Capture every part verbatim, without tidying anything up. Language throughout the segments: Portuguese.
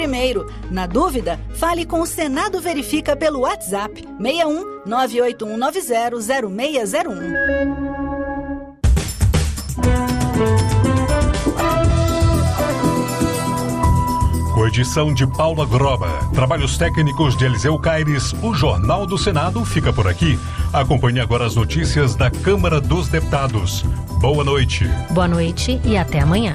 Primeiro, na dúvida, fale com o Senado Verifica pelo WhatsApp seis um nove oito um nove zero zero seis zero um. Com edição de Paula Groba, trabalhos técnicos de Eliseu Caires, o Jornal do Senado fica por aqui. Acompanhe agora as notícias da Câmara dos Deputados. Boa noite. Boa noite e até amanhã.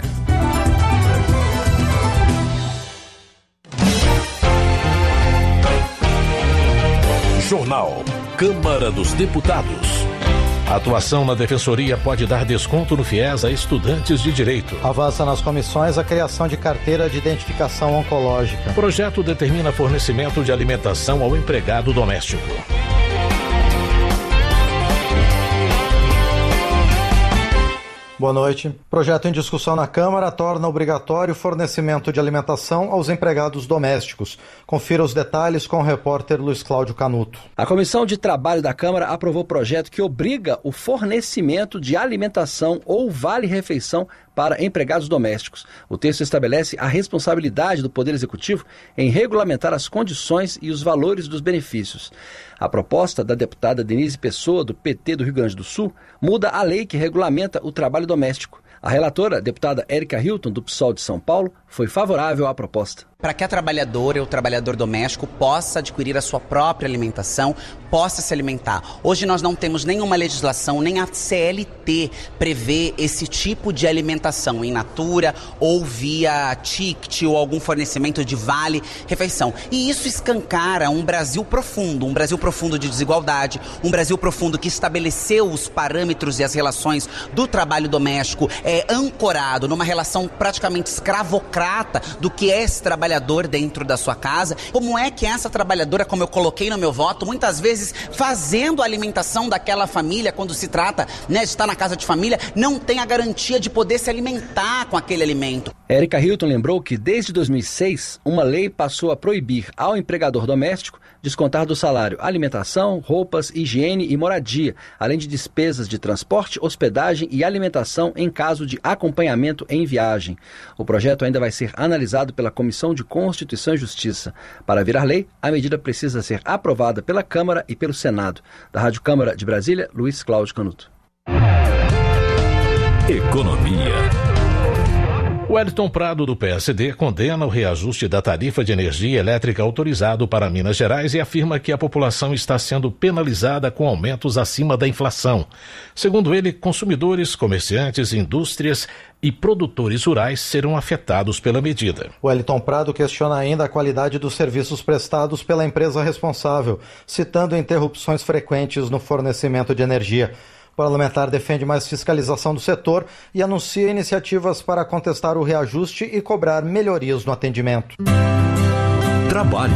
Jornal Câmara dos Deputados. A atuação na Defensoria pode dar desconto no FIES a estudantes de direito. Avança nas comissões a criação de carteira de identificação oncológica. O projeto determina fornecimento de alimentação ao empregado doméstico. Boa noite. Projeto em discussão na Câmara torna obrigatório o fornecimento de alimentação aos empregados domésticos. Confira os detalhes com o repórter Luiz Cláudio Canuto. A Comissão de Trabalho da Câmara aprovou o projeto que obriga o fornecimento de alimentação ou vale-refeição para empregados domésticos. O texto estabelece a responsabilidade do Poder Executivo em regulamentar as condições e os valores dos benefícios. A proposta da deputada Denise Pessoa, do P T do Rio Grande do Sul, muda a lei que regulamenta o trabalho doméstico. A relatora, a deputada Érica Hilton, do P SOL de São Paulo, foi favorável à proposta. Para que a trabalhadora ou o trabalhador doméstico possa adquirir a sua própria alimentação, possa se alimentar. Hoje nós não temos nenhuma legislação, nem a C L T prevê esse tipo de alimentação in natura ou via ticket ou algum fornecimento de vale-refeição. E isso escancara um Brasil profundo, um Brasil profundo de desigualdade, um Brasil profundo que estabeleceu os parâmetros e as relações do trabalho doméstico é, ancorado numa relação praticamente escravocrata do que é esse trabalhador dentro da sua casa. Como é que essa trabalhadora, como eu coloquei no meu voto, muitas vezes fazendo a alimentação daquela família, quando se trata, né, de estar na casa de família, não tem a garantia de poder se alimentar com aquele alimento. Érica Hilton lembrou que desde dois mil e seis, uma lei passou a proibir ao empregador doméstico descontar do salário alimentação, roupas, higiene e moradia, além de despesas de transporte, hospedagem e alimentação em caso de acompanhamento em viagem. O projeto ainda vai ser analisado pela Comissão de Constituição e Justiça. Para virar lei, a medida precisa ser aprovada pela Câmara e pelo Senado. Da Rádio Câmara de Brasília, Luiz Cláudio Canuto. Economia. Wellington Prado, do P S D, condena o reajuste da tarifa de energia elétrica autorizado para Minas Gerais e afirma que a população está sendo penalizada com aumentos acima da inflação. Segundo ele, consumidores, comerciantes, indústrias e produtores rurais serão afetados pela medida. Wellington Prado questiona ainda a qualidade dos serviços prestados pela empresa responsável, citando interrupções frequentes no fornecimento de energia. O parlamentar defende mais fiscalização do setor e anuncia iniciativas para contestar o reajuste e cobrar melhorias no atendimento. Trabalho.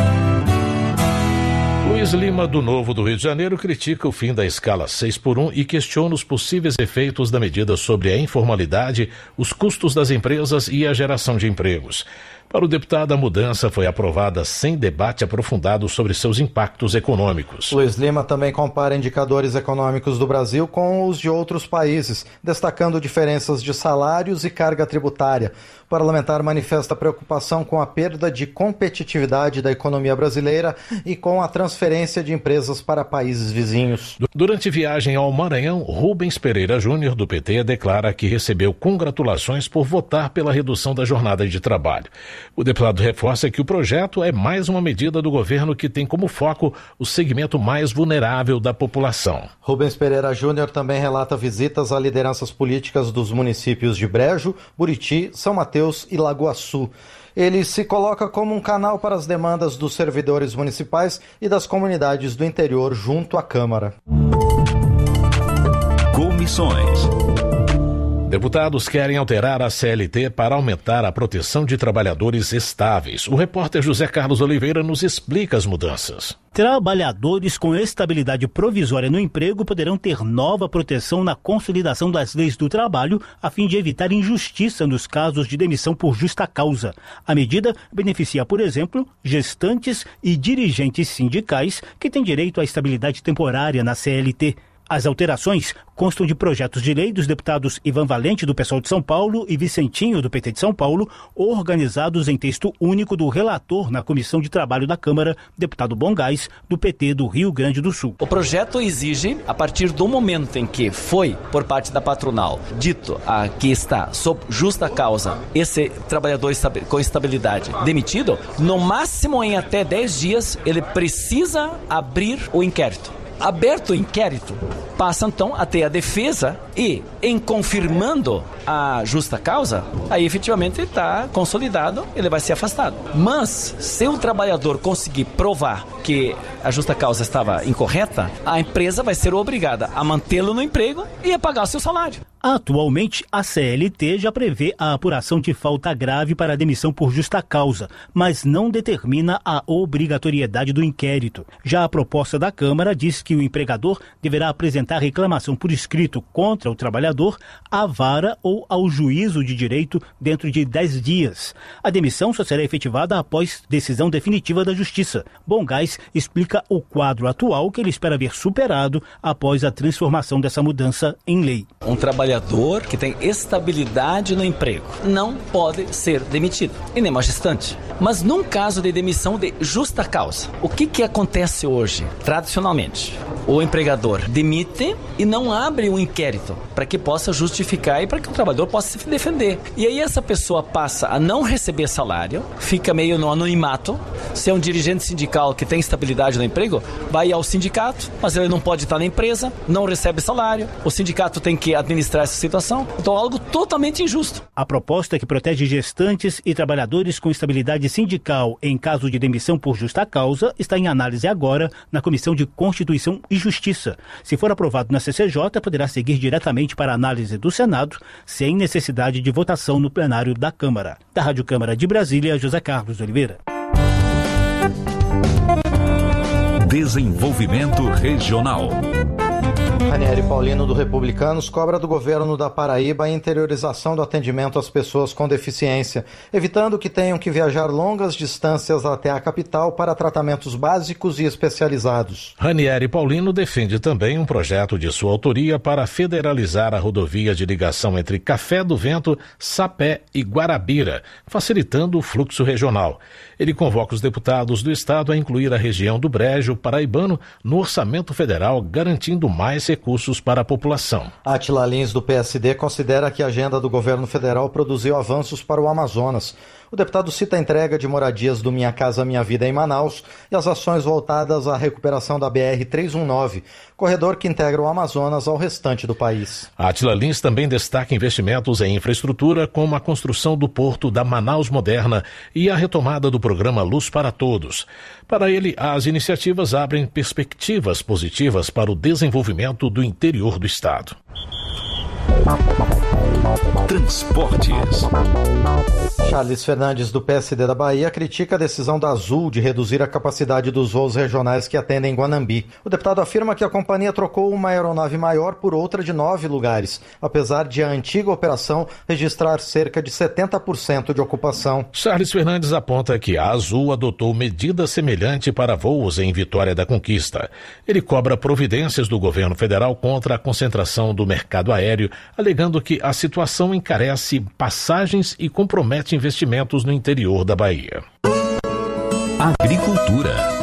Luiz Lima, do Novo do Rio de Janeiro, critica o fim da escala seis por um e questiona os possíveis efeitos da medida sobre a informalidade, os custos das empresas e a geração de empregos. Para o deputado, a mudança foi aprovada sem debate aprofundado sobre seus impactos econômicos. Luiz Lima também compara indicadores econômicos do Brasil com os de outros países, destacando diferenças de salários e carga tributária. O parlamentar manifesta preocupação com a perda de competitividade da economia brasileira e com a transferência de empresas para países vizinhos. Durante viagem ao Maranhão, Rubens Pereira Júnior, do P T, declara que recebeu congratulações por votar pela redução da jornada de trabalho. O deputado reforça que o projeto é mais uma medida do governo que tem como foco o segmento mais vulnerável da população. Rubens Pereira Júnior também relata visitas a lideranças políticas dos municípios de Brejo, Buriti, São Mateus e Lagoa Sul. Ele se coloca como um canal para as demandas dos servidores municipais e das comunidades do interior junto à Câmara. Comissões. Deputados querem alterar a C L T para aumentar a proteção de trabalhadores estáveis. O repórter José Carlos Oliveira nos explica as mudanças. Trabalhadores com estabilidade provisória no emprego poderão ter nova proteção na consolidação das leis do trabalho, a fim de evitar injustiça nos casos de demissão por justa causa. A medida beneficia, por exemplo, gestantes e dirigentes sindicais que têm direito à estabilidade temporária na C L T. As alterações constam de projetos de lei dos deputados Ivan Valente, do P SOL de São Paulo, e Vicentinho, do P T de São Paulo, organizados em texto único do relator na Comissão de Trabalho da Câmara, deputado Bongás, do P T do Rio Grande do Sul. O projeto exige, a partir do momento em que foi, por parte da patronal, dito ah, que está sob justa causa esse trabalhador com estabilidade demitido, no máximo em até dez dias ele precisa abrir o inquérito. Aberto o inquérito, passa então a ter a defesa e, em confirmando a justa causa, aí efetivamente está consolidado, ele vai ser afastado. Mas, se o trabalhador conseguir provar que a justa causa estava incorreta, a empresa vai ser obrigada a mantê-lo no emprego e a pagar o seu salário. Atualmente, a C L T já prevê a apuração de falta grave para a demissão por justa causa, mas não determina a obrigatoriedade do inquérito. Já a proposta da Câmara diz que o empregador deverá apresentar reclamação por escrito contra o trabalhador à vara ou ao juízo de direito dentro de dez dias. A demissão só será efetivada após decisão definitiva da Justiça. Bongás explica o quadro atual que ele espera ver superado após a transformação dessa mudança em lei. Um trabalhador que tem estabilidade no emprego não pode ser demitido, e nem mais distante. Mas num caso de demissão de justa causa, o que que acontece hoje? Tradicionalmente, o empregador demite e não abre um inquérito para que possa justificar e para que o trabalhador possa se defender. E aí essa pessoa passa a não receber salário, fica meio no anonimato. Se é um dirigente sindical que tem estabilidade no emprego, vai ao sindicato, mas ele não pode estar na empresa, não recebe salário, o sindicato tem que administrar essa situação. Então, algo totalmente injusto. A proposta que protege gestantes e trabalhadores com estabilidade sindical em caso de demissão por justa causa está em análise agora na Comissão de Constituição e Justiça. Se for aprovado na C C J, poderá seguir diretamente para a análise do Senado, sem necessidade de votação no plenário da Câmara. Da Rádio Câmara de Brasília, José Carlos Oliveira. Desenvolvimento Regional. Ranieri Paulino, do Republicanos, cobra do governo da Paraíba a interiorização do atendimento às pessoas com deficiência, evitando que tenham que viajar longas distâncias até a capital para tratamentos básicos e especializados. Ranieri Paulino defende também um projeto de sua autoria para federalizar a rodovia de ligação entre Café do Vento, Sapé e Guarabira, facilitando o fluxo regional. Ele convoca os deputados do estado a incluir a região do Brejo paraibano no orçamento federal, garantindo mais recursos para a população. Átila Lins, do P S D, considera que a agenda do governo federal produziu avanços para o Amazonas. O deputado cita a entrega de moradias do Minha Casa Minha Vida em Manaus e as ações voltadas à recuperação da B R trezentos e dezenove, corredor que integra o Amazonas ao restante do país. Átila Lins também destaca investimentos em infraestrutura, como a construção do porto da Manaus Moderna e a retomada do programa Luz para Todos. Para ele, as iniciativas abrem perspectivas positivas para o desenvolvimento do interior do estado. Transportes. Charles Fernandes, do P S D da Bahia, critica a decisão da Azul de reduzir a capacidade dos voos regionais que atendem Guanambi. O deputado afirma que a companhia trocou uma aeronave maior por outra de nove lugares, apesar de a antiga operação registrar cerca de setenta por cento de ocupação. Charles Fernandes aponta que a Azul adotou medida semelhante para voos em Vitória da Conquista. Ele cobra providências do governo federal contra a concentração do mercado aéreo, alegando que a situação encarece passagens e compromete investimentos no interior da Bahia. Agricultura.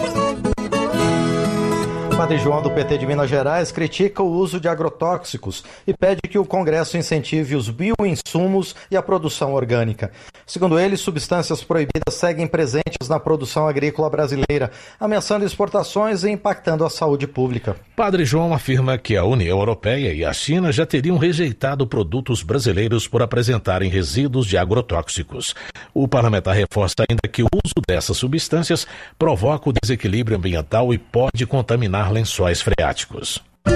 Padre João, do P T de Minas Gerais, critica o uso de agrotóxicos e pede que o Congresso incentive os bioinsumos e a produção orgânica. Segundo ele, substâncias proibidas seguem presentes na produção agrícola brasileira, ameaçando exportações e impactando a saúde pública. Padre João afirma que a União Europeia e a China já teriam rejeitado produtos brasileiros por apresentarem resíduos de agrotóxicos. O parlamentar reforça ainda que o uso dessas substâncias provoca o desequilíbrio ambiental e pode contaminar lençóis freáticos.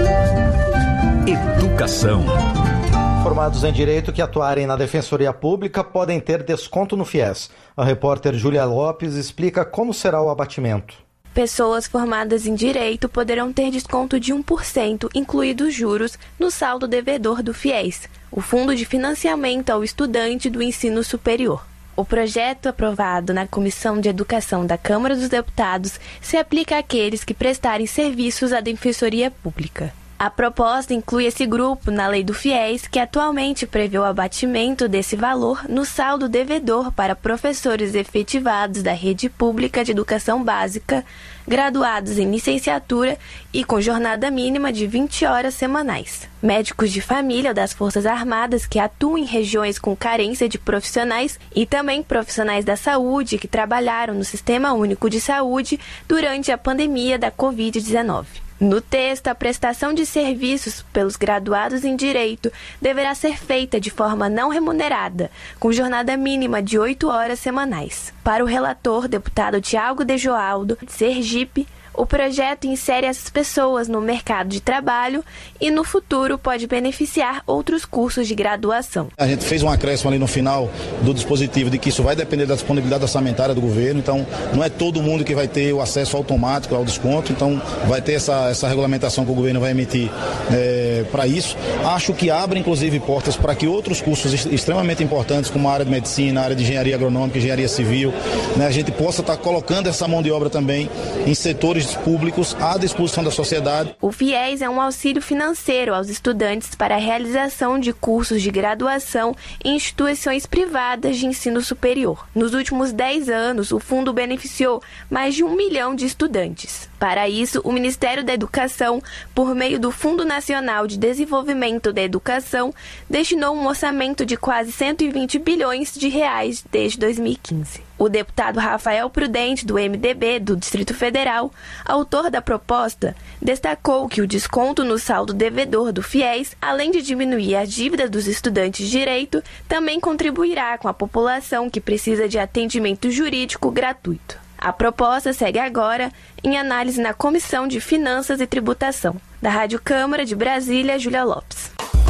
Educação. Formados em Direito que atuarem na Defensoria Pública podem ter desconto no FIES. A repórter Júlia Lopes explica como será o abatimento. Pessoas formadas em Direito poderão ter desconto de um por cento, incluídos juros, no saldo devedor do FIES, o Fundo de Financiamento ao Estudante do Ensino Superior. O projeto aprovado na Comissão de Educação da Câmara dos Deputados se aplica àqueles que prestarem serviços à Defensoria Pública. A proposta inclui esse grupo na lei do FIES, que atualmente prevê o abatimento desse valor no saldo devedor para professores efetivados da rede pública de educação básica, graduados em licenciatura e com jornada mínima de vinte horas semanais. Médicos de família das Forças Armadas que atuam em regiões com carência de profissionais e também profissionais da saúde que trabalharam no Sistema Único de Saúde durante a pandemia da covid dezenove. No texto, a prestação de serviços pelos graduados em Direito deverá ser feita de forma não remunerada, com jornada mínima de oito horas semanais. Para o relator, deputado Tiago de Joaldo, de Sergipe, o projeto insere essas pessoas no mercado de trabalho e, no futuro, pode beneficiar outros cursos de graduação. A gente fez um acréscimo ali no final do dispositivo de que isso vai depender da disponibilidade orçamentária do governo, então não é todo mundo que vai ter o acesso automático ao desconto, então vai ter essa, essa regulamentação que o governo vai emitir é, para isso. Acho que abre, inclusive, portas para que outros cursos extremamente importantes, como a área de medicina, a área de engenharia agronômica, engenharia civil, né, a gente possa estar colocando essa mão de obra também em setores públicos à disposição da sociedade. O FIES é um auxílio financeiro aos estudantes para a realização de cursos de graduação em instituições privadas de ensino superior. Nos últimos dez anos, o fundo beneficiou mais de um milhão de estudantes. Para isso, o Ministério da Educação, por meio do Fundo Nacional de Desenvolvimento da Educação, destinou um orçamento de quase cento e vinte bilhões de reais desde dois mil e quinze. O deputado Rafael Prudente, do M D B do Distrito Federal, autor da proposta, destacou que o desconto no saldo devedor do FIES, além de diminuir as dívidas dos estudantes de direito, também contribuirá com a população que precisa de atendimento jurídico gratuito. A proposta segue agora em análise na Comissão de Finanças e Tributação. Da Rádio Câmara de Brasília, Júlia Lopes.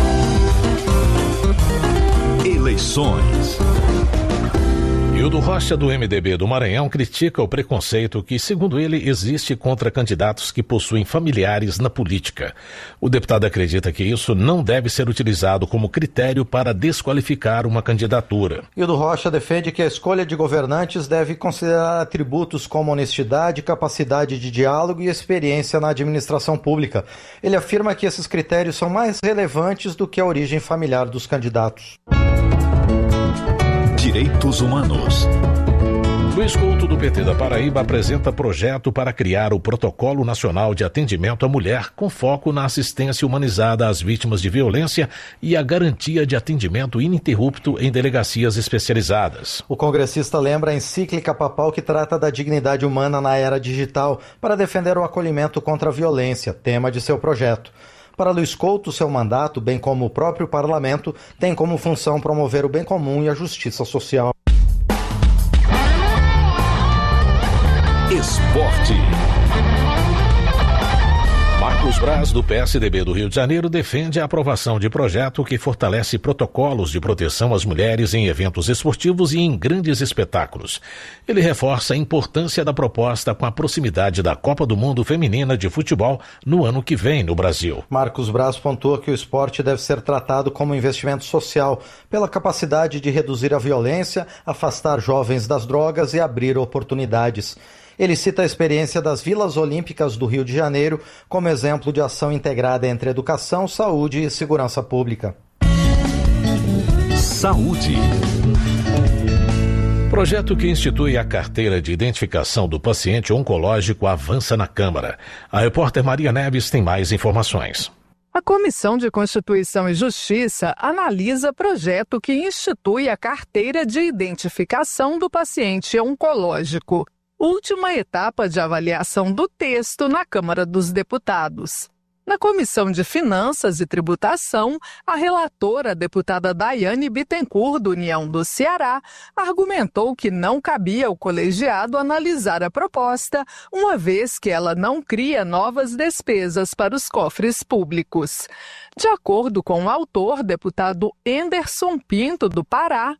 Eleições. Hildo Rocha, do M D B do Maranhão, critica o preconceito que, segundo ele, existe contra candidatos que possuem familiares na política. O deputado acredita que isso não deve ser utilizado como critério para desqualificar uma candidatura. Hildo Rocha defende que a escolha de governantes deve considerar atributos como honestidade, capacidade de diálogo e experiência na administração pública. Ele afirma que esses critérios são mais relevantes do que a origem familiar dos candidatos. Direitos Humanos. Luiz Couto, do P T da Paraíba, apresenta projeto para criar o Protocolo Nacional de Atendimento à Mulher, com foco na assistência humanizada às vítimas de violência e a garantia de atendimento ininterrupto em delegacias especializadas. O congressista lembra a encíclica papal que trata da dignidade humana na era digital para defender o acolhimento contra a violência, tema de seu projeto. Para Luiz Couto, seu mandato, bem como o próprio parlamento, tem como função promover o bem comum e a justiça social. Esporte. Marcos Braz, do P S D B do Rio de Janeiro, defende a aprovação de projeto que fortalece protocolos de proteção às mulheres em eventos esportivos e em grandes espetáculos. Ele reforça a importância da proposta com a proximidade da Copa do Mundo Feminina de Futebol no ano que vem no Brasil. Marcos Braz pontua que o esporte deve ser tratado como investimento social, pela capacidade de reduzir a violência, afastar jovens das drogas e abrir oportunidades. Ele cita a experiência das Vilas Olímpicas do Rio de Janeiro como exemplo de ação integrada entre educação, saúde e segurança pública. Saúde. Projeto que institui a carteira de identificação do paciente oncológico avança na Câmara. A repórter Maria Neves tem mais informações. A Comissão de Constituição e Justiça analisa projeto que institui a carteira de identificação do paciente oncológico. Última etapa de avaliação do texto na Câmara dos Deputados. Na Comissão de Finanças e Tributação, a relatora, a deputada Daiane Bittencourt, do União do Ceará, argumentou que não cabia ao colegiado analisar a proposta, uma vez que ela não cria novas despesas para os cofres públicos. De acordo com o autor, deputado Enderson Pinto, do Pará,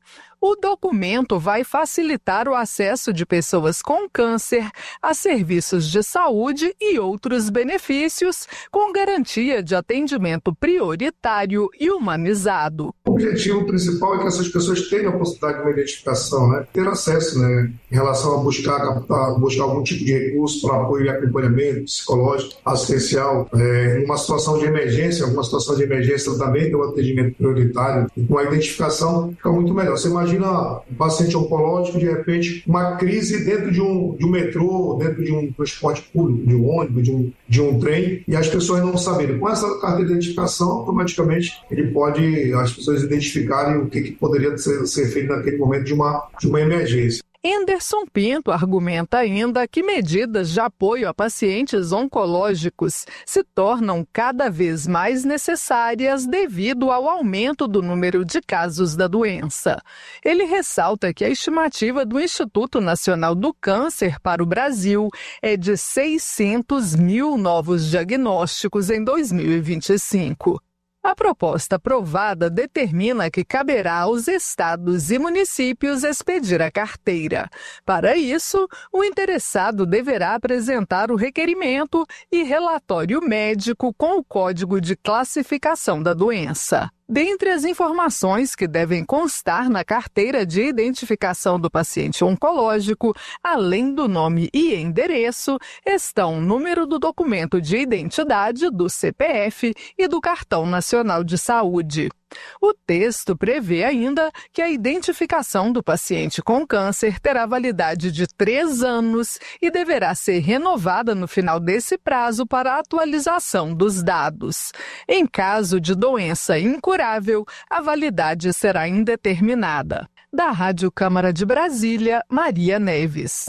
O documento vai facilitar o acesso de pessoas com câncer a serviços de saúde e outros benefícios, com garantia de atendimento prioritário e humanizado. O objetivo principal é que essas pessoas tenham a possibilidade de uma identificação, né? Ter acesso, né, em relação a buscar, a buscar algum tipo de recurso para apoio e acompanhamento psicológico, assistencial, é, em uma situação de emergência, alguma situação de emergência também tem um atendimento prioritário, e com a identificação fica muito melhor. Você imagina um paciente oncológico, de repente, uma crise dentro de um, de um metrô, dentro de um transporte público, de um ônibus, de um, de um trem, e as pessoas não saberem. Com essa carteira de identificação, automaticamente ele pode, as pessoas identificarem o que, que poderia ser, ser feito naquele momento de uma, de uma emergência. Anderson Pinto argumenta ainda que medidas de apoio a pacientes oncológicos se tornam cada vez mais necessárias devido ao aumento do número de casos da doença. Ele ressalta que a estimativa do Instituto Nacional do Câncer para o Brasil é de seiscentos mil novos diagnósticos em dois mil e vinte e cinco. A proposta aprovada determina que caberá aos estados e municípios expedir a carteira. Para isso, o interessado deverá apresentar o requerimento e relatório médico com o código de classificação da doença. Dentre as informações que devem constar na carteira de identificação do paciente oncológico, além do nome e endereço, estão o número do documento de identidade, do C P F e do Cartão Nacional de Saúde. O texto prevê ainda que a identificação do paciente com câncer terá validade de três anos e deverá ser renovada no final desse prazo para a atualização dos dados. Em caso de doença incurável, a validade será indeterminada. Da Rádio Câmara de Brasília, Maria Neves.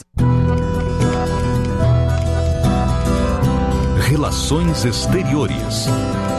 Relações Exteriores.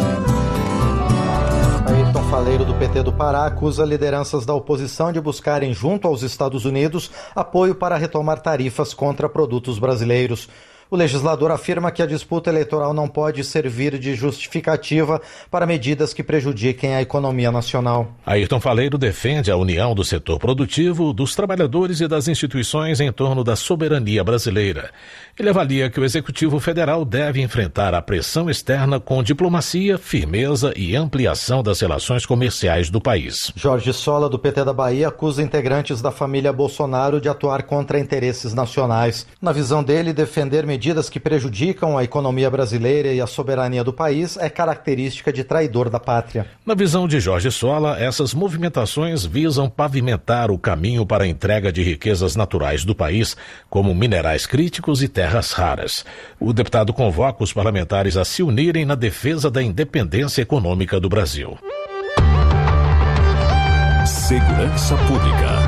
Ayrton Faleiro, do P T do Pará, acusa lideranças da oposição de buscarem, junto aos Estados Unidos, apoio para retomar tarifas contra produtos brasileiros. O legislador afirma que a disputa eleitoral não pode servir de justificativa para medidas que prejudiquem a economia nacional. Ayrton Faleiro defende a união do setor produtivo, dos trabalhadores e das instituições em torno da soberania brasileira. Ele avalia que o Executivo Federal deve enfrentar a pressão externa com diplomacia, firmeza e ampliação das relações comerciais do país. Jorge Sola, do P T da Bahia, acusa integrantes da família Bolsonaro de atuar contra interesses nacionais. Na visão dele, defender medidas que prejudicam a economia brasileira e a soberania do país é característica de traidor da pátria. Na visão de Jorge Sola, essas movimentações visam pavimentar o caminho para a entrega de riquezas naturais do país, como minerais críticos e terras raras. O deputado convoca os parlamentares a se unirem na defesa da independência econômica do Brasil. Segurança Pública.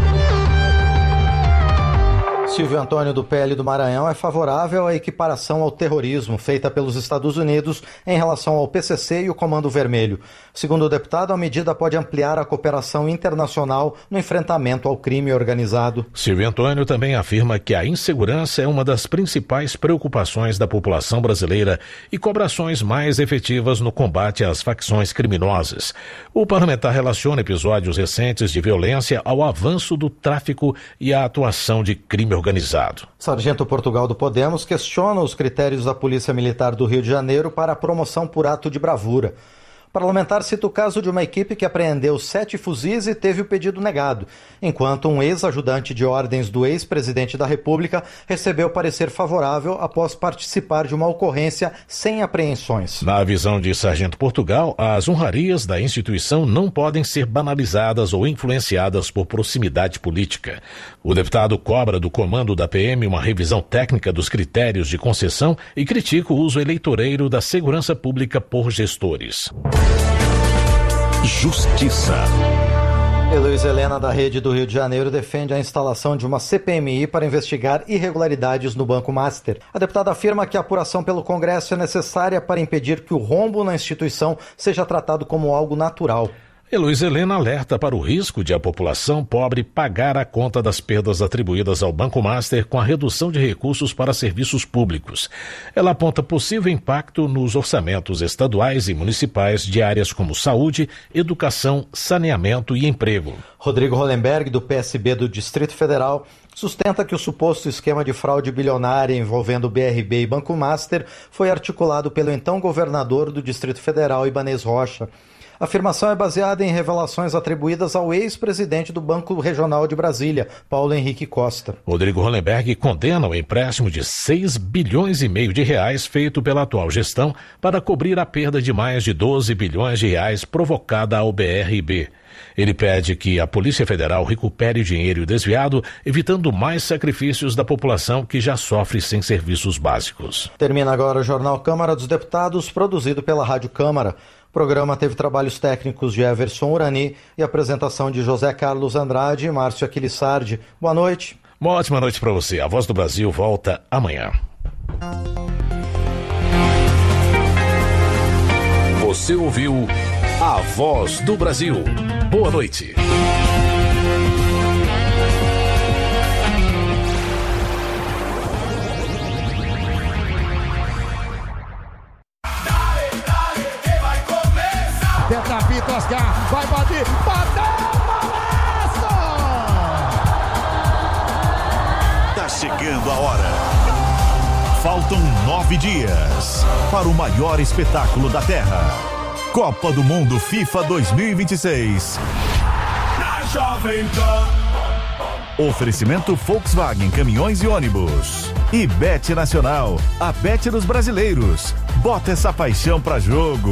Silvio Antônio, do P L do Maranhão, é favorável à equiparação ao terrorismo feita pelos Estados Unidos em relação ao P C C e o Comando Vermelho. Segundo o deputado, a medida pode ampliar a cooperação internacional no enfrentamento ao crime organizado. Silvio Antônio também afirma que a insegurança é uma das principais preocupações da população brasileira e cobra ações mais efetivas no combate às facções criminosas. O parlamentar relaciona episódios recentes de violência ao avanço do tráfico e à atuação de crime organizado. Sargento Portugal, do Podemos, questiona os critérios da Polícia Militar do Rio de Janeiro para a promoção por ato de bravura. O parlamentar cita o caso de uma equipe que apreendeu sete fuzis e teve o pedido negado, enquanto um ex-ajudante de ordens do ex-presidente da República recebeu parecer favorável após participar de uma ocorrência sem apreensões. Na visão de Sargento Portugal, as honrarias da instituição não podem ser banalizadas ou influenciadas por proximidade política. O deputado cobra do comando da P M uma revisão técnica dos critérios de concessão e critica o uso eleitoreiro da segurança pública por gestores. Justiça. Heloísa Helena, da Rede do Rio de Janeiro, defende a instalação de uma C P M I para investigar irregularidades no Banco Master. A deputada afirma que a apuração pelo Congresso é necessária para impedir que o rombo na instituição seja tratado como algo natural. Heloísa Helena alerta para o risco de a população pobre pagar a conta das perdas atribuídas ao Banco Master com a redução de recursos para serviços públicos. Ela aponta possível impacto nos orçamentos estaduais e municipais de áreas como saúde, educação, saneamento e emprego. Rodrigo Hollenberg, do P S B do Distrito Federal, sustenta que o suposto esquema de fraude bilionária envolvendo o B R B e Banco Master foi articulado pelo então governador do Distrito Federal, Ibanez Rocha. A afirmação é baseada em revelações atribuídas ao ex-presidente do Banco Regional de Brasília, Paulo Henrique Costa. Rodrigo Hollenberg condena o empréstimo de seis bilhões e meio de reais feito pela atual gestão para cobrir a perda de mais de doze bilhões de reais provocada ao B R B. Ele pede que a Polícia Federal recupere o dinheiro desviado, evitando mais sacrifícios da população que já sofre sem serviços básicos. Termina agora o Jornal Câmara dos Deputados, produzido pela Rádio Câmara. O programa teve trabalhos técnicos de Everson Urani e apresentação de José Carlos Andrade e Márcio Aquilissardi. Boa noite. Uma ótima noite para você. A Voz do Brasil volta amanhã. Você ouviu A Voz do Brasil. Boa noite. Tenta apito, Oscar, vai bater, bateu, golaço! Tá chegando a hora. Faltam nove dias para o maior espetáculo da Terra. Copa do Mundo FIFA dois mil e vinte e seis. Na Jovem Pan. Oferecimento Volkswagen Caminhões e Ônibus. E Bet Nacional, a Bet dos brasileiros. Bota essa paixão pra jogo.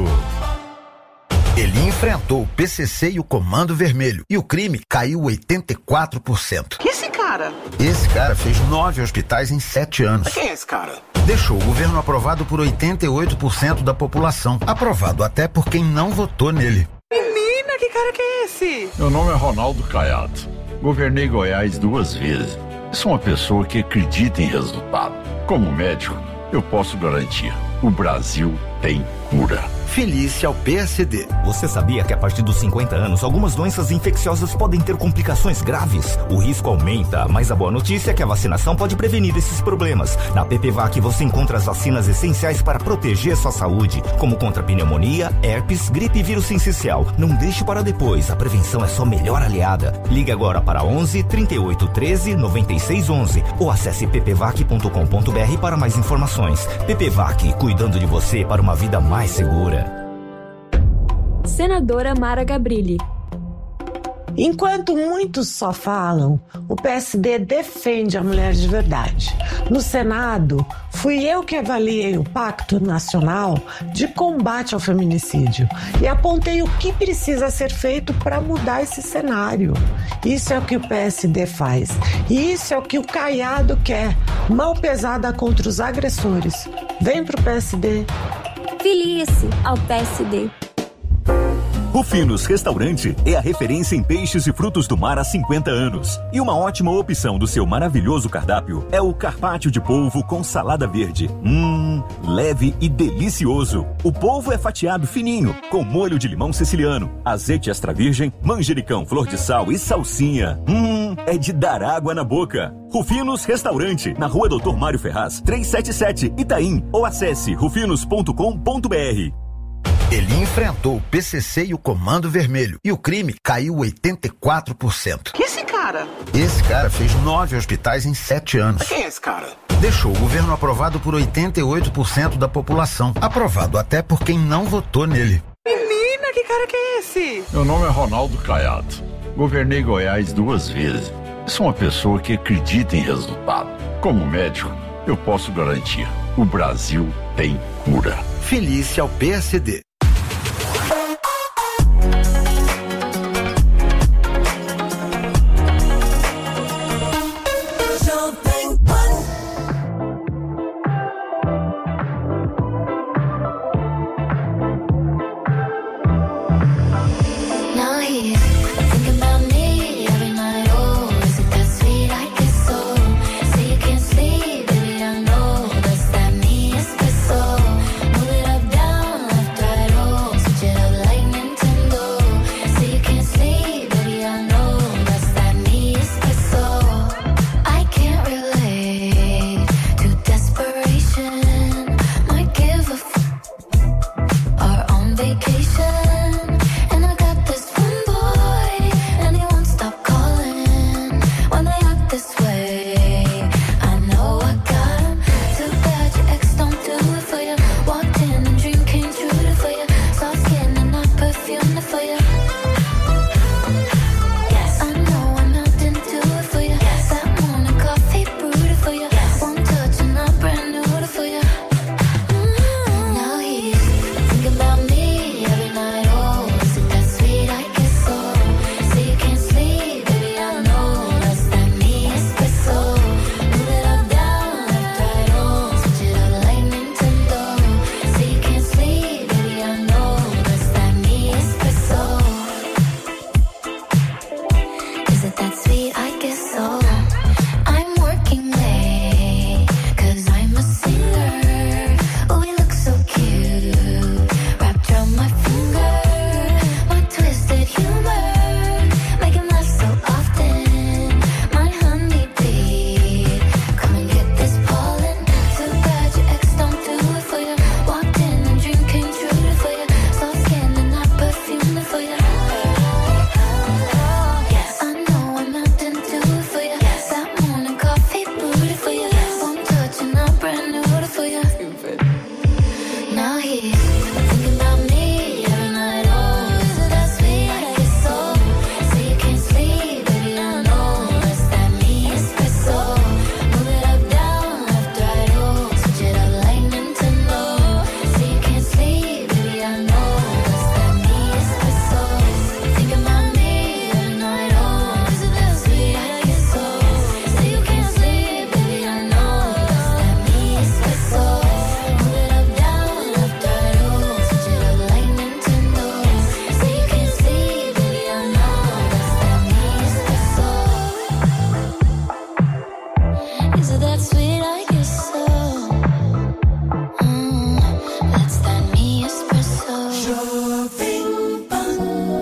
Ele enfrentou o P C C e o Comando Vermelho. E o crime caiu oitenta e quatro por cento. Que esse cara? Esse cara fez nove hospitais em sete anos. Quem é esse cara? Deixou o governo aprovado por oitenta e oito por cento da população. Aprovado até por quem não votou nele. Menina, que cara que é esse? Meu nome é Ronaldo Caiado. Governei Goiás duas vezes. Sou uma pessoa que acredita em resultado. Como médico, eu posso garantir. O Brasil tem cura. Felícia ao P S D. Você sabia que a partir dos cinquenta anos, algumas doenças infecciosas podem ter complicações graves? O risco aumenta, mas a boa notícia é que a vacinação pode prevenir esses problemas. Na PPVAC você encontra as vacinas essenciais para proteger sua saúde, como contra pneumonia, herpes, gripe e vírus sincicial. Não deixe para depois, a prevenção é sua melhor aliada. Ligue agora para onze, trinta e oito, treze, noventa e seis, onze ou acesse p p vac ponto com ponto b r para mais informações. PPVAC, cuidando de você para uma vida mais segura. Senadora Mara Gabrilli. Enquanto muitos só falam, o P S D defende a mulher de verdade. No Senado, fui eu que avaliei o Pacto Nacional de Combate ao Feminicídio e apontei o que precisa ser feito para mudar esse cenário. Isso é o que o P S D faz. E isso é o que o Caiado quer. Mão pesada contra os agressores. Vem pro P S D. Filie-se ao P S D. Rufinos Restaurante é a referência em peixes e frutos do mar há cinquenta anos. E uma ótima opção do seu maravilhoso cardápio é o carpaccio de polvo com salada verde. Hum, leve e delicioso. O polvo é fatiado fininho, com molho de limão siciliano, azeite extra virgem, manjericão, flor de sal e salsinha. Hum, é de dar água na boca. Rufinos Restaurante, na rua Doutor Mário Ferraz, trezentos e setenta e sete, Itaim, ou acesse rufinos ponto com ponto b r. Ele enfrentou o P C C e o Comando Vermelho. E o crime caiu oitenta e quatro por cento. Que esse cara? Esse cara fez nove hospitais em sete anos. Quem é esse cara? Deixou o governo aprovado por oitenta e oito por cento da população. Aprovado até por quem não votou nele. Menina, que cara que é esse? Meu nome é Ronaldo Caiado. Governei Goiás duas vezes. Sou uma pessoa que acredita em resultado. Como médico, eu posso garantir. O Brasil tem cura. Felícia ao P S D. Down, left, right. sweet like your soul. Mm, that's that me espresso. Jovem Pan.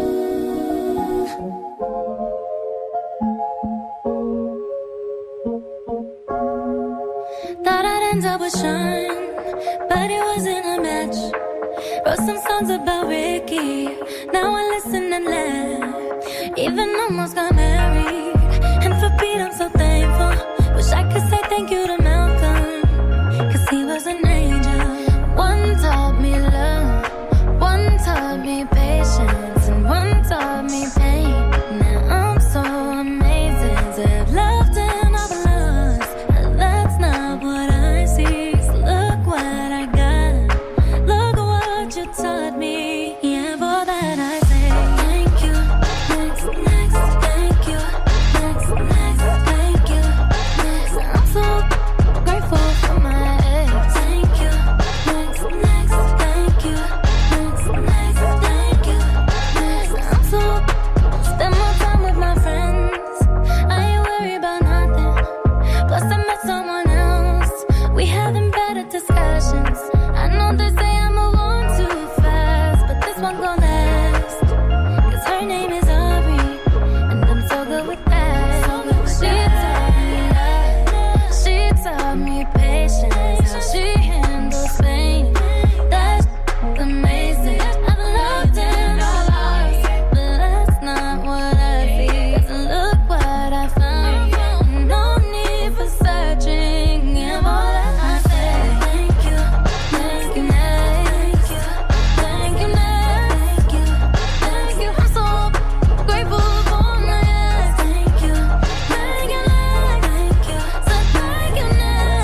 Thought I'd end up with Sean, but it wasn't a match. Wrote some songs about Ricky, now I listen and laugh. Even almost got married, and for Pete I'm so thankful. Wish I could say thank you to Malcolm, cause he was an angel. One taught me love, one taught me patience, and one taught me pain. Now I'm so amazing to have loved and I've lost. That's not what I see, so look what I got. Look what you taught me, yeah, for that I say thank you. Next, next, thank you. Next, next, thank you. Next, I'm so grateful for my ex. Thank you. Next, next, thank you. Next, next, thank you. Next, I'm so spend more time with my friends. I ain't worried about nothing. Plus I met someone else. We having better discussions. I know they say I move on too fast, but this one gon' last. Cause her name is Aubrey, and I'm so good with that. She taught me love, she taught me patience, how she handles pain. That's amazing. I've loved and I lost, but that's not what I see. Cause look what I found. No need for searching, yeah, more than I say. Thank you, thank you, thank you, thank you, thank you, thank you. I'm so grateful for my ex. Thank you, thank you, thank you, so thank you,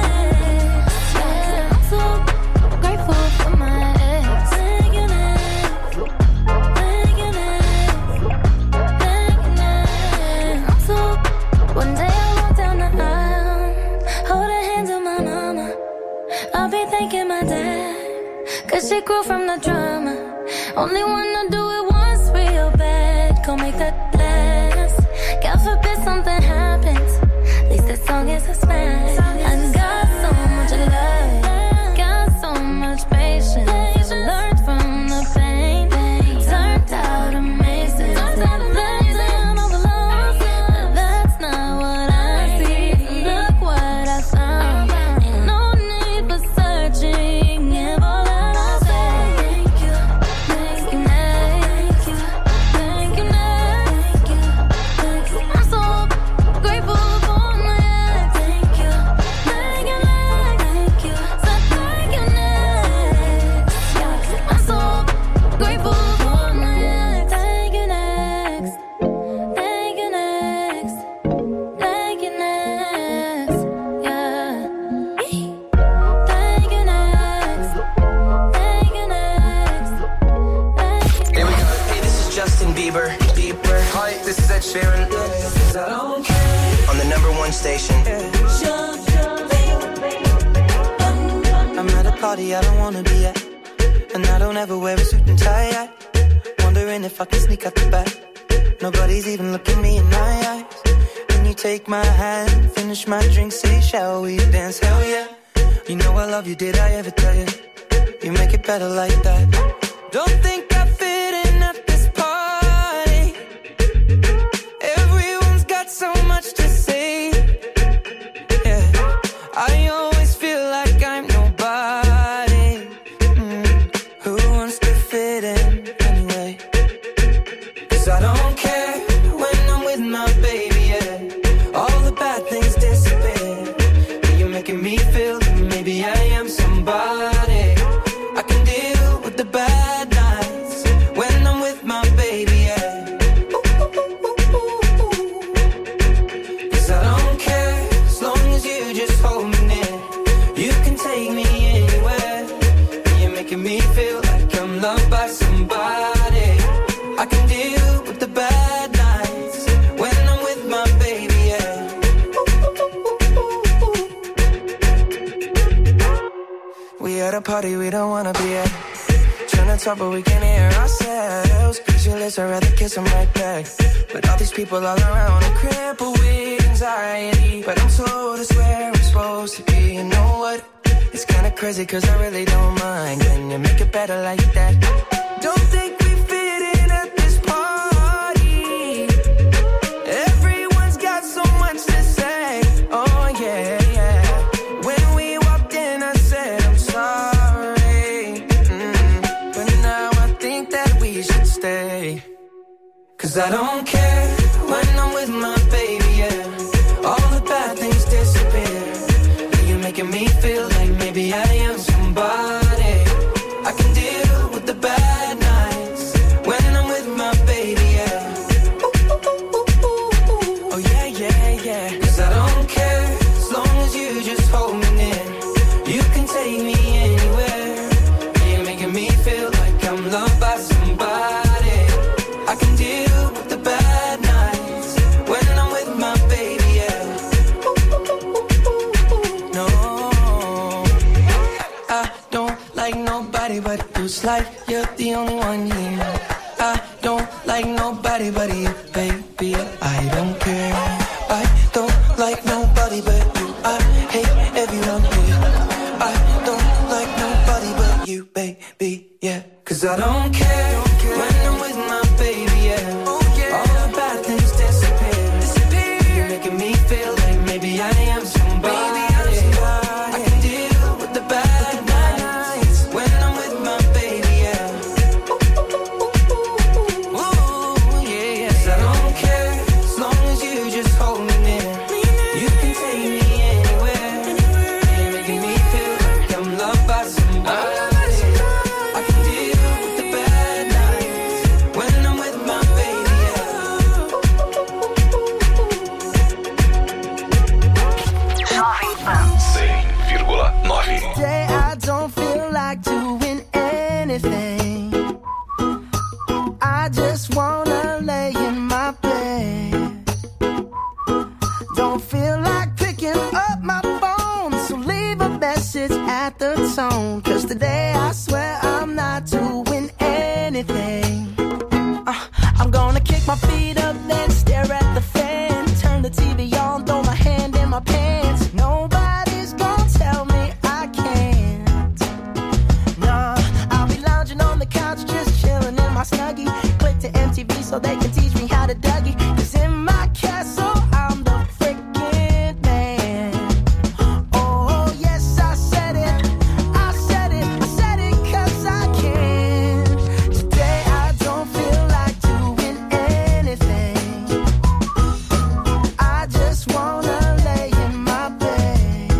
next. Yeah, I'm so grateful for my ex. Thank you, next. Thank you, next. Thank you, next. I'm so. One day I walk down the aisle, hold the hands of my mama. I'll be thanking my dad, cause she grew from the drama. Only wanna do it once real bad, go make that last. God forbid something happens, at least this song is a smash. I got so much love, got so much patience. I learned from the pain, turned out amazing. Blessing all the loss, but that's not what I see. Look what I found, ain't no need for searching. Yeah, all that I say, thank you, thank you, thank you, thank you, thank you, thank you. I'm so grateful for my ex. Thank you, thank you, thank you, so thank you, next. Yeah, I'm so grateful for my ex. Thank you, next. Thank you, next. Thank you, next. Yeah. Thank you, next. Thank you, next. Here we go. Hey, this is Justin Bieber. Bieber. Hi, this is Ed Sheeran. On the number one station. I'm at a party I don't wanna be at, and I don't ever wear a suit and tie yet. Wondering if I can sneak out the back. Nobody's even looking me in my eyes. When you take my hand, finish my drink, say shall we dance? Hell yeah. You know I love you, did I ever tell you? You make it better like that. Don't think I fit in at this party. Everyone's got so much to say. Yeah, I always feel like I'm nobody. Mm, who wants to fit in anyway? Cause I don't care when I'm with my baby, yeah. All the bad things disappear. You're making me feel that maybe I am somebody. I can deal with the bad nights when I'm with my baby, yeah. Cause I don't care as long as you just hold me near. You can take me anywhere. You're making me feel like I'm loved by somebody. I can deal with the bad nights when I'm with my baby, yeah. We at a party we don't wanna be at. Trying to talk but we can't hear ourselves. Pictureless, I'd rather kiss them right back. But all these people all around are crippled with anxiety. But I'm told it's where I'm supposed supposed to be. You know what? It's kinda crazy cause I really don't mind. Can you make it better like that? Don't think we fit in at this party. Everyone's got so much to say. Oh yeah, yeah. When we walked in I said I'm sorry. Mm. But now I think that we should stay. Cause I don't care when I'm with my baby, yeah. All the bad things disappear. You're making me feel like maybe I am somebody. I can deal with the bad nights when I'm with my baby, yeah. Ooh, ooh, ooh, ooh, ooh. Oh yeah, yeah, yeah. Cause I don't care as long as you just hold me near. You can take me anywhere. You're making me feel like I'm loved by somebody. I can deal with the bad nights when I'm with my baby, yeah. No, I don't like nobody but you. It's like you're the only one here. I don't like nobody but you, baby. I don't care. I don't like nobody but you. I hate everyone here. I don't like nobody but you, baby, yeah. Cause I don't care when I'm with my baby, yeah. All the bad things disappear. You're making me feel like maybe I am somebody. I can deal with the bad nights when I'm with my baby, yeah. Ooh, yeah, yeah. 'Cause I don't care as long as you just hold me near. You can take me anywhere. You're making me feel like I'm loved by somebody. I can deal with the bad nights when I'm with my baby, yeah. cem vírgula nove. Today I don't feel like doing anything. I just wanna lay in my bed. Don't feel like picking up my phone, so leave a message at the tone. 'Cause today I swear I'm not doing anything. uh, I'm gonna kick my feet up, then stare at the fan. Turn the T V on, throw my hand in my pants. Nobody's gonna tell me I can't. Nah, I'll be lounging on the couch, just chilling in my Snuggie. Click to M T V so they can teach me how to Dougie. 'Cause in my castle I'm the freaking man. Oh yes, I said it, I said it, I said it 'cause I can. Today I don't feel like doing anything. I just wanna lay in my bed.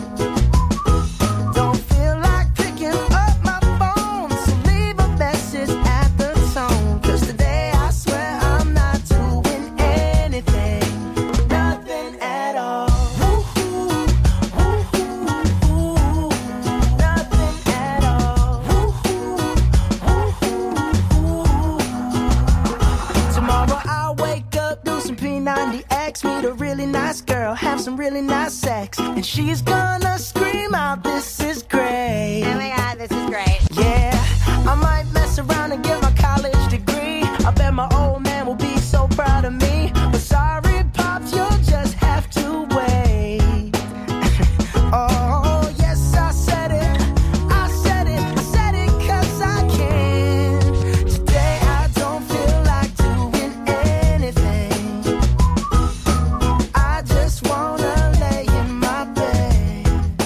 Don't feel like picking up my phone, so leave a message at the tone. 'Cause today I swear I'm not doing anything. Nothing at all. Woo-hoo, woo-hoo, woo. Nothing at all. Woo-hoo, woo-hoo, woo. Tomorrow I'll wake up, do some P ninety X, meet a really nice girl, have some really nice sex, and she's gonna scream out, "This is great." Oh my god, this is great. Yeah, I might mess around and get my college degree. I bet my old man will be so proud of me. But sorry, Pops, you'll just have to wait. Oh, yes, I said it, I said it, I said it 'cause I can. Today I don't feel like doing anything. I just wanna lay in my bed.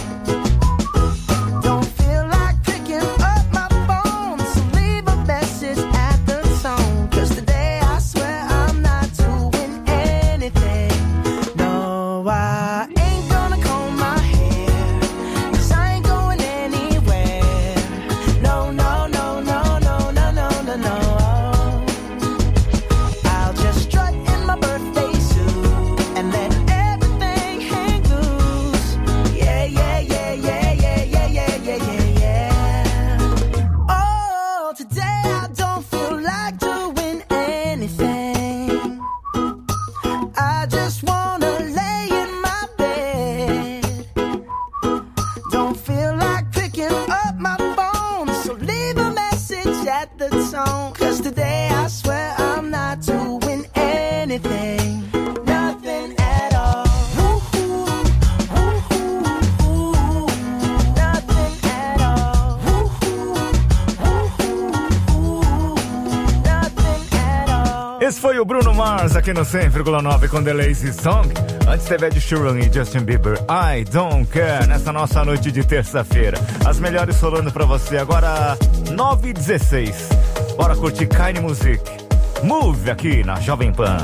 Don't feel like picking up my phone, so leave a message at the tone. 'Cause today I swear I'm not doing anything. No, I ain't gonna comb my hair, 'cause I ain't going anywhere. No, no, no, no, no, no, no, no, no. I'll just strut in my birthday suit and let everything hang loose. Yeah, yeah, yeah, yeah, yeah, yeah, yeah, yeah, yeah, yeah. Oh, today I don't feel like doing anything. I just wanna lay in my bed. Don't feel like picking up my phone, so leave a message at the tone. 'Cause today I swear I'm not doing anything. Nothing at all. Woo-hoo, woo-hoo, Esse foi o Bruno Mars aqui no cem vírgula nove com The Lazy Song. Antes teve Ed Sheeran e Justin Bieber, I Don't Care, nessa nossa noite de terça-feira. As melhores rolando pra você agora, nove e dezesseis. Bora curtir Kind Music. Move aqui na Jovem Pan.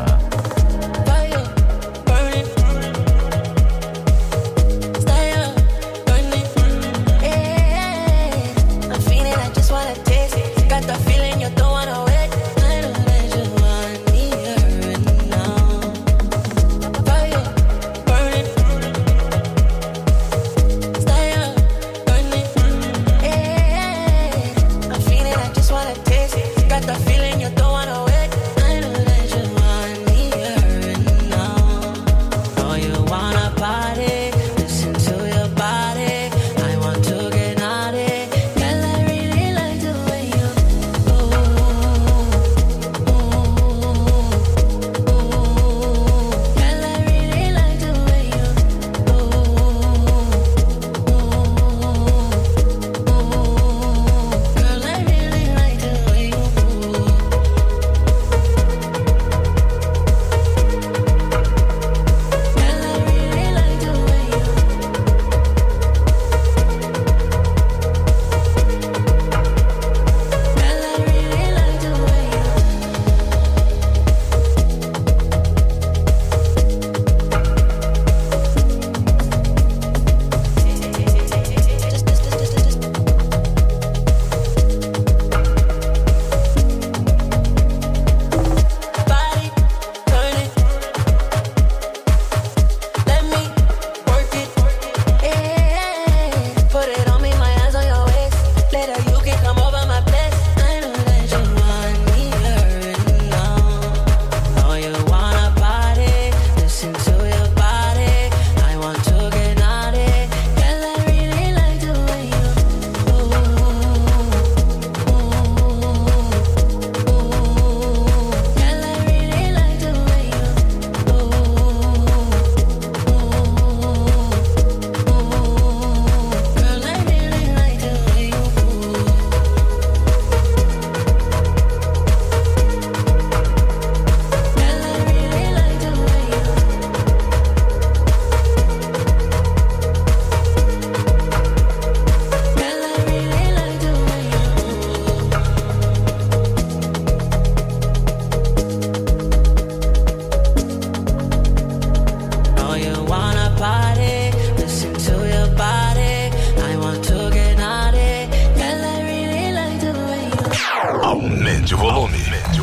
Aumente o volume.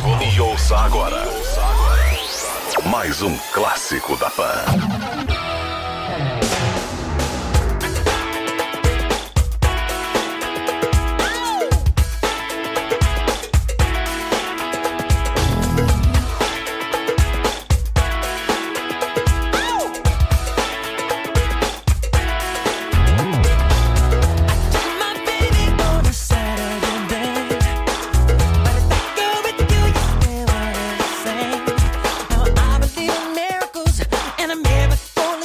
E ouça agora. Mais um clássico da Pan. And I'm here before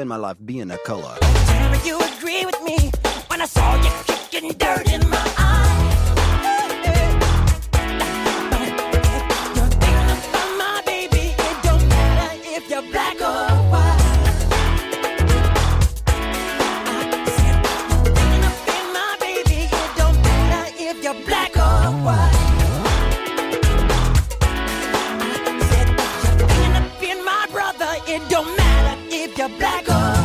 spend my life being a color. Tell me you agree with me when I saw you kicking dirt in my eye. You're thinking about my baby. It don't matter if you're black or white. I said you're thinking about my baby. It don't matter if you're black or white. I said you're thinking about my brother. It don't matter if you're black or white.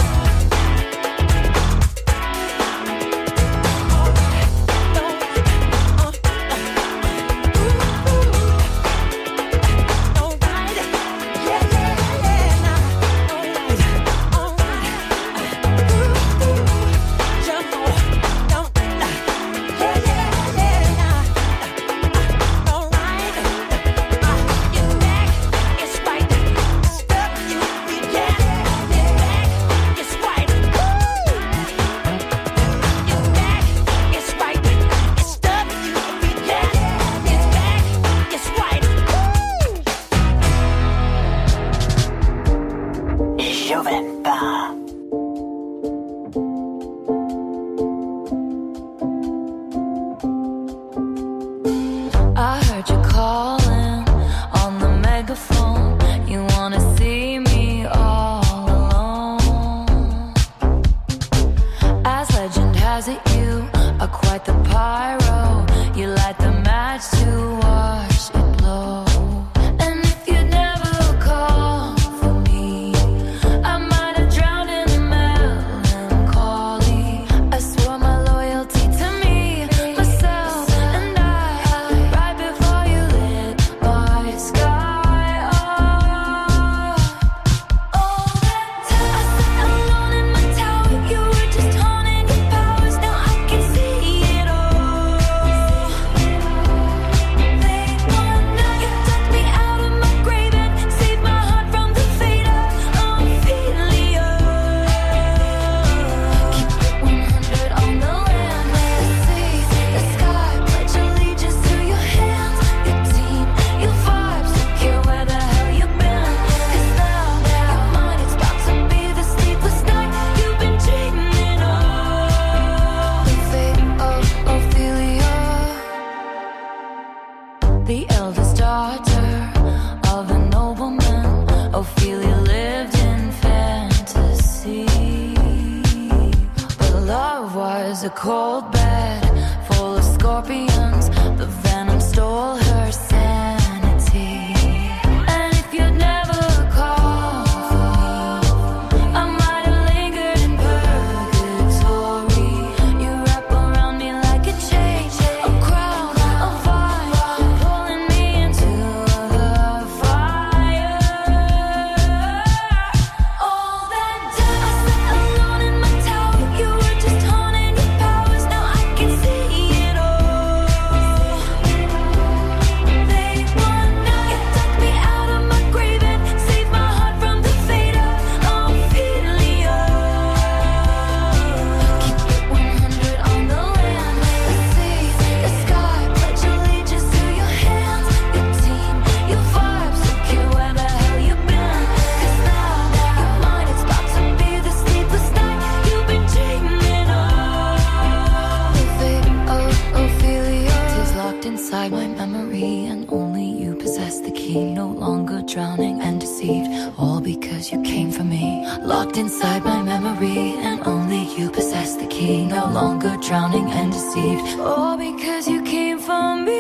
I heard you calling on the megaphone. You wanna see me all alone. As legend has it, you are quite the pyro. You light the match to watch it blow. And if you'd never call for me, I might have drowned in melancholy. I swore my loyalty to me, myself, and I. Right before you lit my sky up. All that time I sat alone in my tower. You were just honing your powers. Now I can see it all. Late one night, you dug me out of my grave and saved my heart from the fate of Ophelia. Keep it one hundred on the land, let us see the sky. Pledge allegiance to your hands, your team, your vibes. Don't care where the hell you've been. 'Cause now, your mind is about to be the sleepless night you've been dreaming of. The fate of Ophelia, the eldest daughter of a nobleman. Ophelia lived in fantasy, but love was a cold bed full of scorpions. The venom stole her sanity. And if you'd never called for me, I might have lingered in purgatory. You wrap around me like a chain, a crown, a vine, pulling me into the fire. All that time I sat alone in my tower. You were just honing your powers. Now I can see it all. Late one night, you dug me out of my grave and saved my heart from the fate of Ophelia. Keep it one hundred on the land, let us see the sky. Pledge allegiance to your hands, your team, your vibes. Don't care where the hell you've been. 'Cause now, your mind is about to be the sleepless night you've been dreaming of. The fate of Ophelia is locked inside my memory, and only you possess the key. No longer drowning and deceived, all because you came for me. Locked inside my memory, and only you possess the key. No longer drowning and deceived, all because you came for me.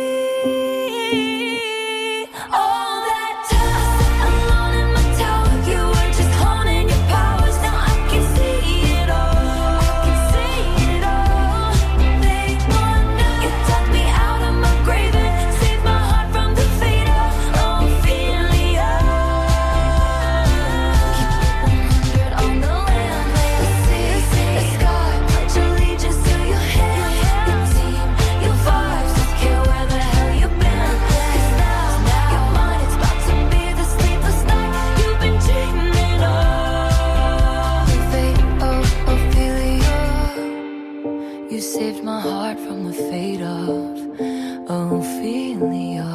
All that time I sat alone in my tower. You were just honing your powers. Now I can see it all. I can see it all. Late one night, you dug me out of my grave and saved my heart from the fate of Ophelia. Keep it one hundred on the land, let us see the sky. Pledge allegiance to your hands, your team, your vibes. Don't care where the hell you've been. 'Cause now, your mind is about to be the sleepless night you've been dreaming of. The fate of Ophelia, you saved my heart from the fate of Ophelia.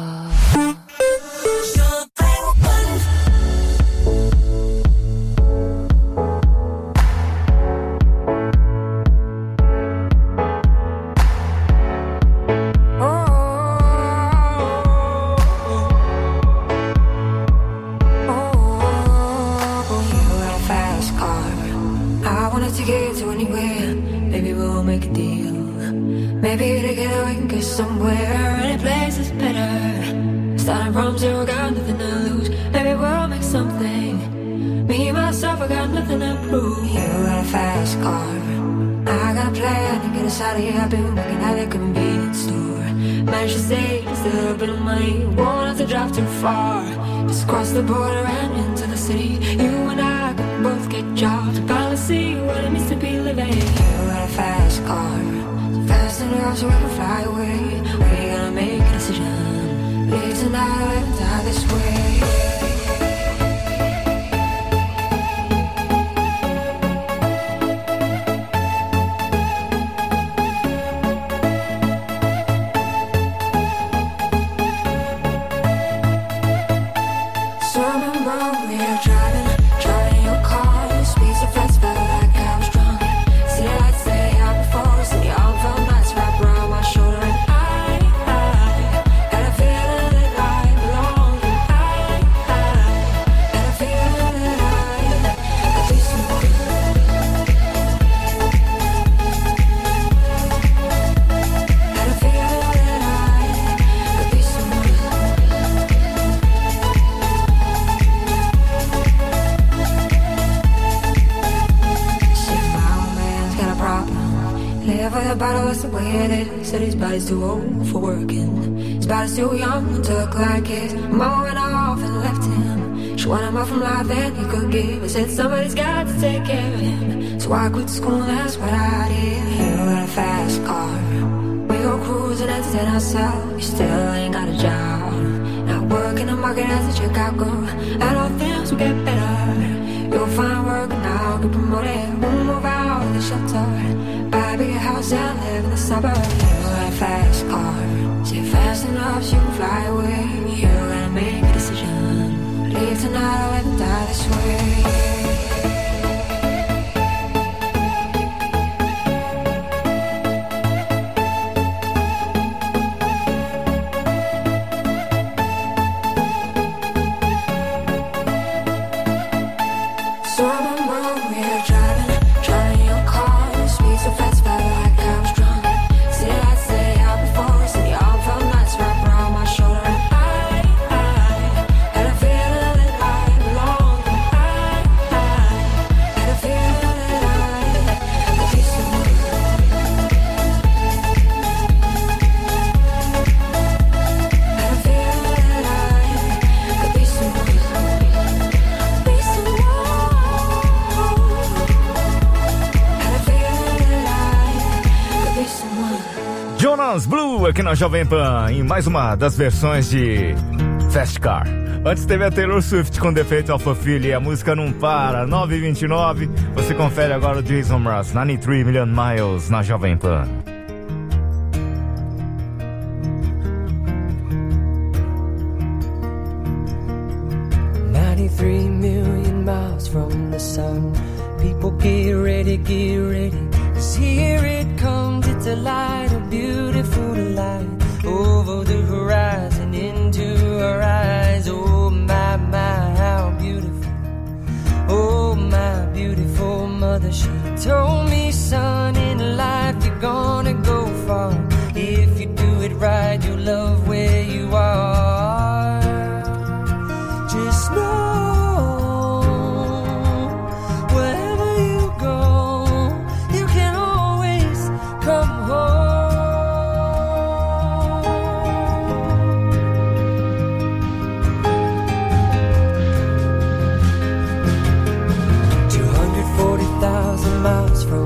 make a deal. Maybe together we can get somewhere. Any place is better. Starting from zero, got nothing to lose. Maybe we'll make something. Me, myself, I got nothing to prove. You got a fast car, I got a plan to get us out of here. I've been working at a convenience store. Managed to save just a little bit of money. Won't have to drive too far. Just cross the border and into the city. You and I can both get jobs and finally see what it means to be living. You got a fast car, so fast enough so we can fly away. We're gonna make a decision. Leave tonight or live die this way. Said his body's too old for working. His body's too young to look like his. Mama went off and left him. She wanted more from life than he could give. I said somebody's got to take care of him. So I quit school and that's what I did. You got a fast car, we go cruising and entertain ourselves. You still ain't got a job. Not working the market as a checkout girl. And all things will get better. You'll find work now, get promoted. We'll move out of the shelter. Buy a bigger house and live in the suburbs. You got a fast car, say fast enough so you can fly away. You gotta make a decision. Leave tonight or live and die this way. Blue aqui na Jovem Pan, em mais uma das versões de Fast Car. Antes teve a Taylor Swift com The Fate of a Filha e a música não para, nove e vinte e nove. Você confere agora o Jason Mraz, noventa e três Million Miles na Jovem Pan. ninety-three million miles from the sun. People get ready, get ready, 'cause here it comes, it's a light, a beautiful light, over the horizon, into our eyes. Oh my, my, how beautiful. Oh my beautiful mother, she told me, son, in life you're gonna go far. If you do it right, you'll love where you are. Just know miles from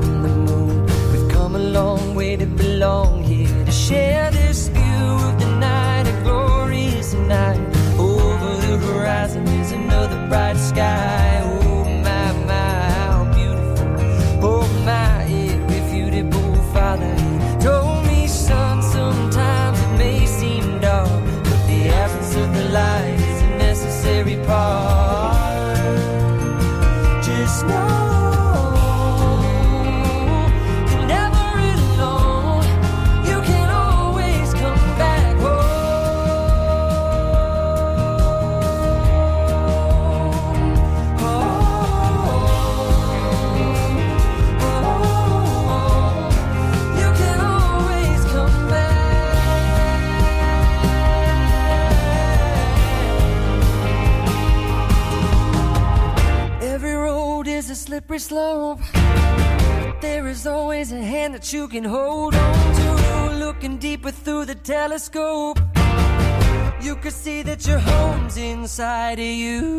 slippery slope. There is always a hand that you can hold on to. Looking deeper through the telescope, you could see that your home's inside of you.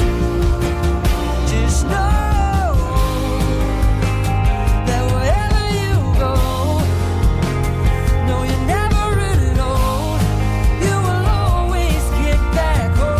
Just know that wherever you go, no, you're never alone. You will always get back home.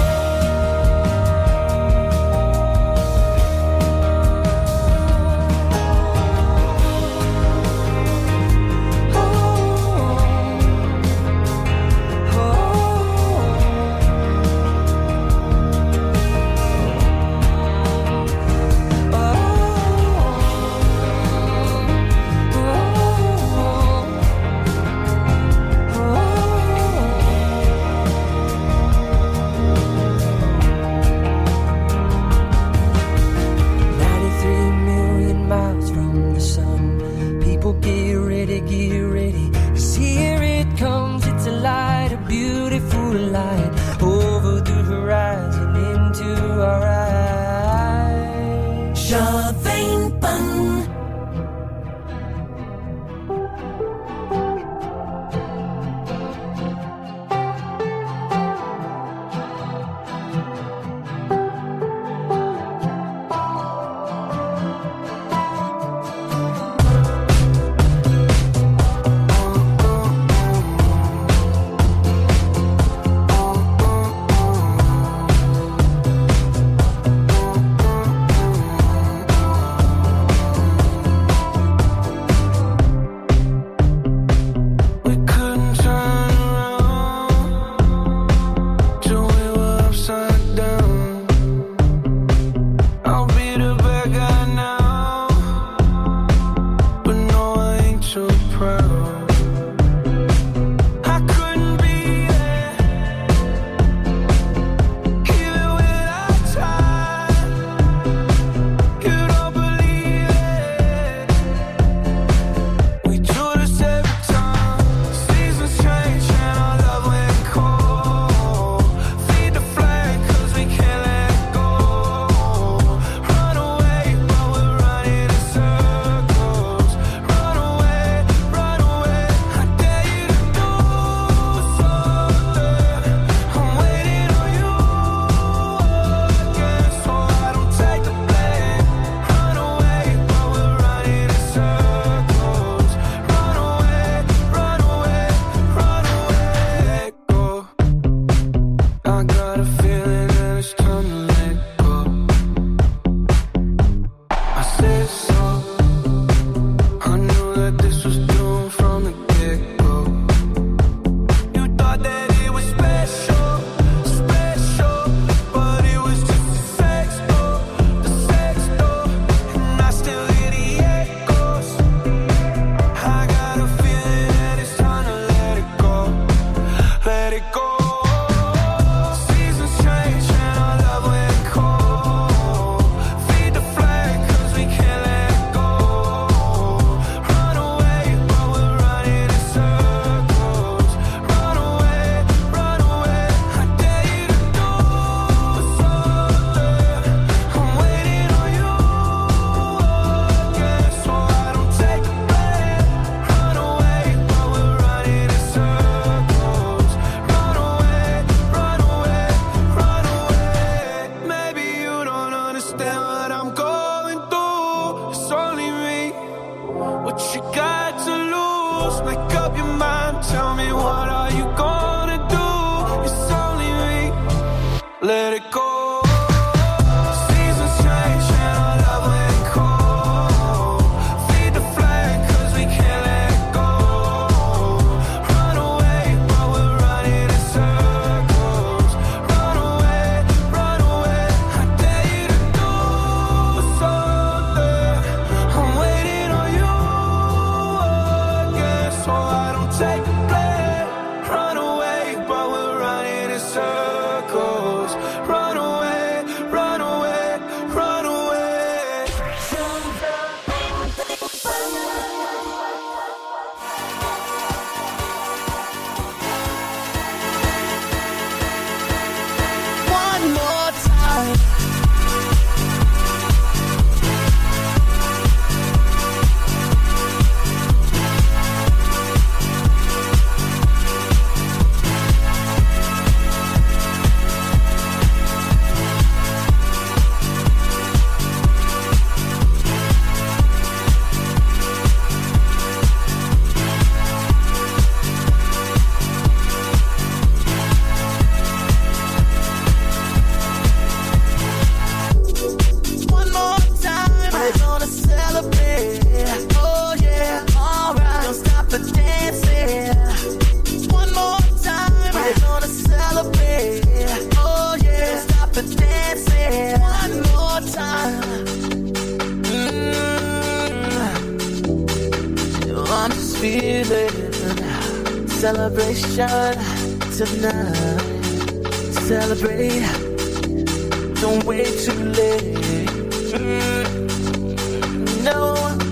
feeling. Celebration tonight. Celebrate. Don't wait too late. Mm. No,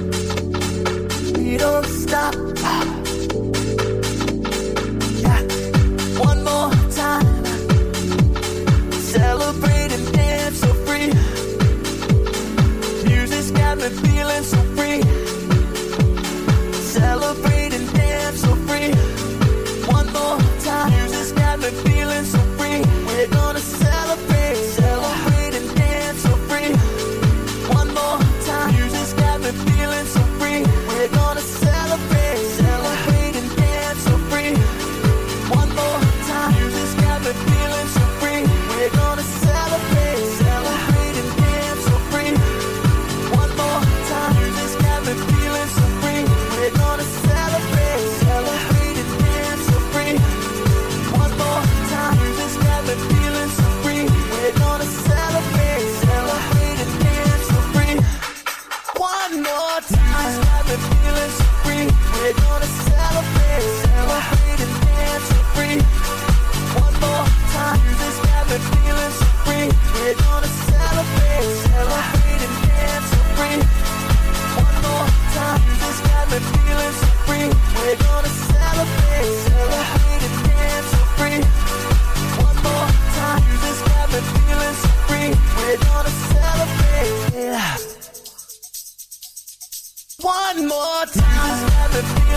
we don't stop. Yeah. One more time. Celebrate and dance so free. Music's got me feeling so free. Celebrate and dance so free. One more time. Music's got me feeling so free. We're gonna celebrate, celebrate and dance so free. One more time. Music's got me feeling so free. We're gonna celebrate, celebrate and dance so free. One more time. Music's got me feeling so free. We're gonna celebrate, celebrate and dance so free. One more time. Music's got me feeling so free. We're gonna celebrate, celebrate and dance so free. One more time. Music's got me feeling so free. We're gonna celebrate, celebrate and dance so free. One more time. Music's got me feeling so free. We're gonna celebrate, celebrate and dance so free. One more time. Music's got me feeling so free. We're gonna celebrate, celebrate and dance so free. One more time. Music's got me feeling so free. We're gonna celebrate, celebrate and dance so free. One more time. Music's got me feeling so free. We're gonna celebrate. One more time. Music's got me feeling